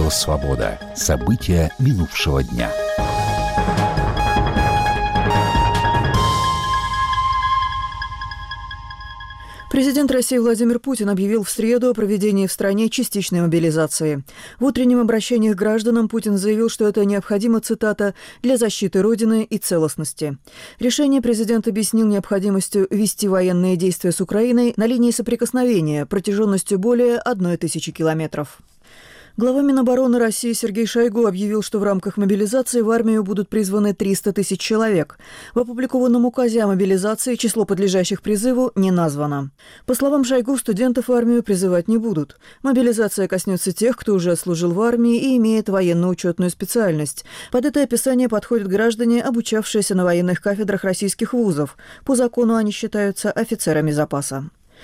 Радио «Свобода». События минувшего дня. Президент России Владимир Путин объявил в среду о проведении в стране частичной мобилизации. В утреннем обращении к гражданам Путин заявил, что это необходимо, цитата, «для защиты Родины и целостности». Решение президент объяснил необходимостью вести военные действия с Украиной на линии соприкосновения протяженностью более 1000 километров. Глава Минобороны России Сергей Шойгу объявил, что в рамках мобилизации в армию будут призваны 300 тысяч человек. В опубликованном указе о мобилизации число подлежащих призыву не названо. По словам Шойгу, студентов в армию призывать не будут. Мобилизация коснется тех, кто уже служил в армии и имеет военно-учетную специальность. Под это описание подходят граждане, обучавшиеся на военных кафедрах российских вузов. По закону они считаются офицерами запаса.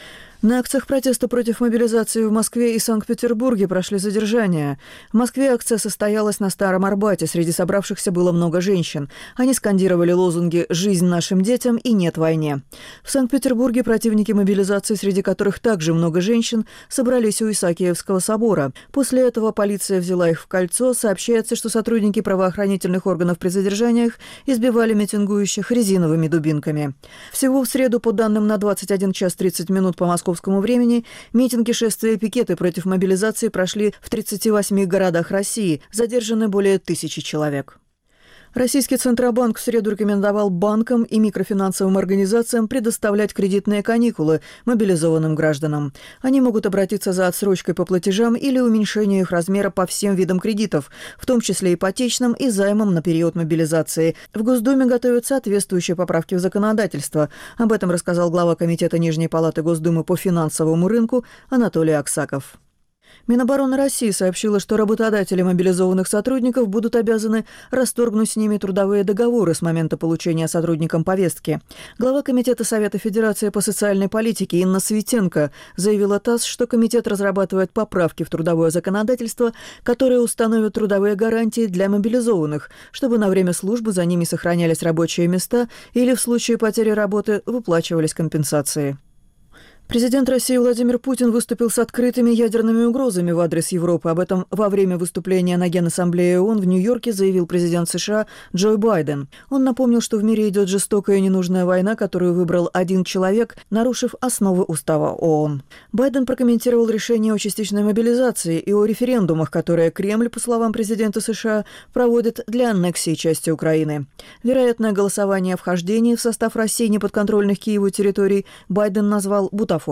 На акциях протеста против мобилизации в Москве и Санкт-Петербурге прошли задержания. В Москве акция состоялась на Старом Арбате. Среди собравшихся было много женщин. Они скандировали лозунги «Жизнь нашим детям» и «Нет войне». В Санкт-Петербурге противники мобилизации, среди которых также много женщин, собрались у Исаакиевского собора. После этого полиция взяла их в кольцо. Сообщается, что сотрудники правоохранительных органов при задержаниях избивали митингующих резиновыми дубинками. Всего в среду, по данным на 21 час 30 минут по московскому времени, митинги, шествия и пикеты против мобилизации прошли в 38 городах России. Задержаны более 1000 человек. Российский Центробанк в среду рекомендовал банкам и микрофинансовым организациям предоставлять кредитные каникулы мобилизованным гражданам. Они могут обратиться за отсрочкой по платежам или уменьшением их размера по всем видам кредитов, в том числе ипотечным и займам на период мобилизации. В Госдуме готовят соответствующие поправки в законодательство. Об этом рассказал глава Комитета Нижней палаты Госдумы по финансовому рынку Анатолий Аксаков. Минобороны России сообщила, что работодатели мобилизованных сотрудников будут обязаны расторгнуть с ними трудовые договоры с момента получения сотрудникам повестки. Глава Комитета Совета Федерации по социальной политике Инна Светенко заявила ТАСС, что комитет разрабатывает поправки в трудовое законодательство, которые установят трудовые гарантии для мобилизованных, чтобы на время службы за ними сохранялись рабочие места или в случае потери работы выплачивались компенсации. Президент России Владимир Путин выступил с открытыми ядерными угрозами в адрес Европы. Об этом во время выступления на Генассамблее ООН в Нью-Йорке заявил президент США Джо Байден. Он напомнил, что в мире идет жестокая и ненужная война, которую выбрал один человек, нарушив основы устава ООН. Байден прокомментировал решение о частичной мобилизации и о референдумах, которые Кремль, по словам президента США, проводит для аннексии части Украины. Вероятное голосование о вхождении в состав России неподконтрольных Киеву территорий Байден назвал бутафорским.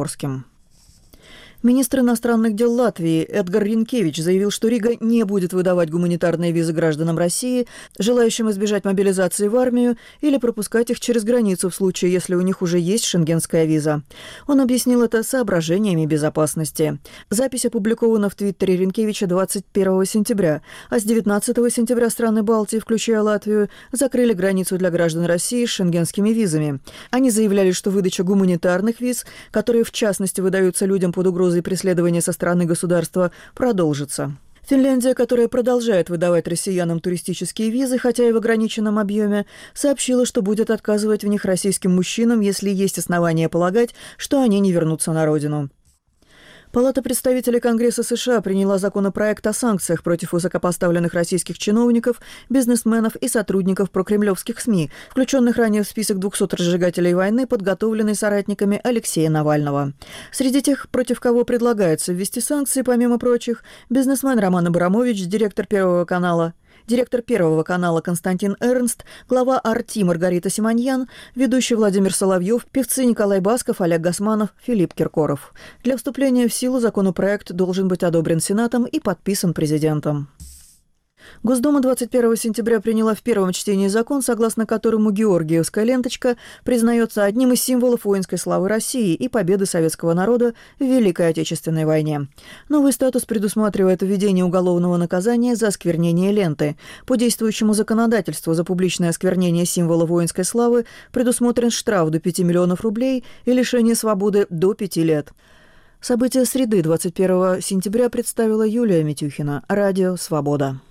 Министр иностранных дел Латвии Эдгар Ринкевич заявил, что Рига не будет выдавать гуманитарные визы гражданам России, желающим избежать мобилизации в армию или пропускать их через границу в случае, если у них уже есть шенгенская виза. Он объяснил это соображениями безопасности. Запись опубликована в Твиттере Ринкевича 21 сентября, а с 19 сентября страны Балтии, включая Латвию, закрыли границу для граждан России с шенгенскими визами. Они заявляли, что выдача гуманитарных виз, которые в частности выдаются людям под угрозой преследования со стороны государства, продолжится. Финляндия, которая продолжает выдавать россиянам туристические визы, хотя и в ограниченном объеме, сообщила, что будет отказывать в них российским мужчинам, если есть основания полагать, что они не вернутся на родину. Палата представителей Конгресса США приняла законопроект о санкциях против высокопоставленных российских чиновников, бизнесменов и сотрудников прокремлевских СМИ, включенных ранее в список 200 разжигателей войны, подготовленный соратниками Алексея Навального. Среди тех, против кого предлагается ввести санкции, помимо прочих, бизнесмен Роман Абрамович, директор Первого канала Константин Эрнст, глава Арти Маргарита Симоньян, ведущий Владимир Соловьев, певцы Николай Басков, Олег Гасманов, Филипп Киркоров. Для вступления в силу законопроект должен быть одобрен Сенатом и подписан президентом. Госдума 21 сентября приняла в первом чтении закон, согласно которому георгиевская ленточка признается одним из символов воинской славы России и победы советского народа в Великой Отечественной войне. Новый статус предусматривает введение уголовного наказания за осквернение ленты. По действующему законодательству за публичное осквернение символа воинской славы предусмотрен штраф до 5 миллионов рублей и лишение свободы до 5 лет. События среды 21 сентября представила Юлия Митюхина. Радио «Свобода».